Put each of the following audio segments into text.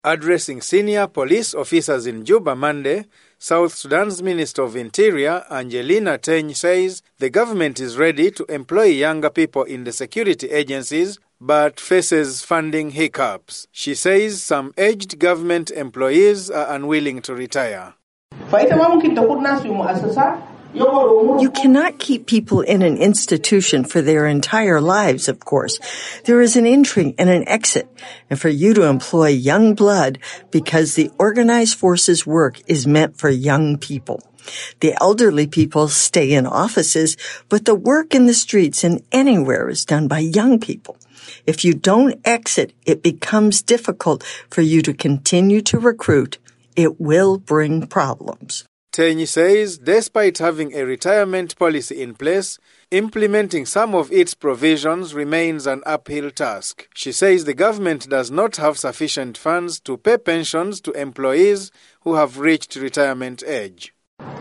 Addressing senior police officers in Juba Monday, South Sudan's Minister of Interior, Angelina Teny, says the government is ready to employ younger people in the security agencies but faces funding hiccups. She says some aged government employees are unwilling to retire. You cannot keep people in an institution for their entire lives, of course. There is an entry and an exit, and for you to employ young blood because the organized forces work is meant for young people. The elderly people stay in offices, but the work in the streets and anywhere is done by young people. If you don't exit, it becomes difficult for you to continue to recruit. It will bring problems. Teny says despite having a retirement policy in place, implementing some of its provisions remains an uphill task. She says the government does not have sufficient funds to pay pensions to employees who have reached retirement age.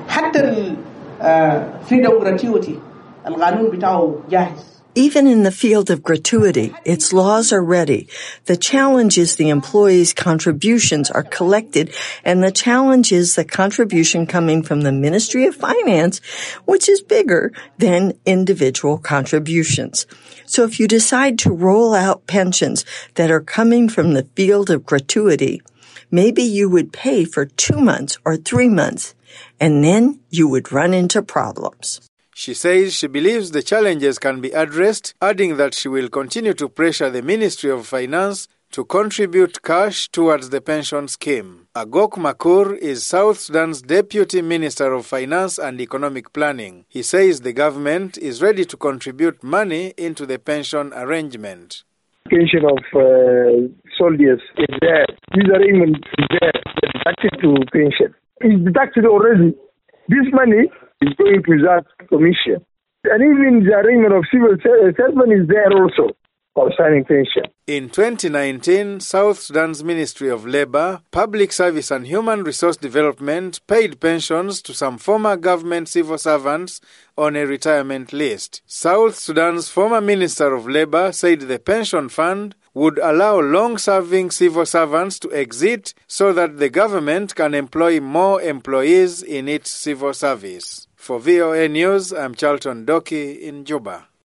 Even in the field of gratuity, its laws are ready. The challenge is the employees' contributions are collected, and the challenge is the contribution coming from the Ministry of Finance, which is bigger than individual contributions. So if you decide to roll out pensions that are coming from the field of gratuity, maybe you would pay for 2 months or 3 months, and then you would run into problems. She says she believes the challenges can be addressed, adding that she will continue to pressure the Ministry of Finance to contribute cash towards the pension scheme. Agok Makur is South Sudan's Deputy Minister of Finance and Economic Planning. He says the government is ready to contribute money into the pension arrangement. Pension of soldiers is there. This arrangement is there. It's deducted to pension. It's deducted already. This money is going to that commission. And even the arrangement of civil servant is there also concerning pension. In 2019, South Sudan's Ministry of Labor, Public Service and Human Resource Development paid pensions to some former government civil servants on a retirement list. South Sudan's former Minister of Labor said the pension fund would allow long-serving civil servants to exit so that the government can employ more employees in its civil service. For VOA News, I'm Charlton Doki in Juba.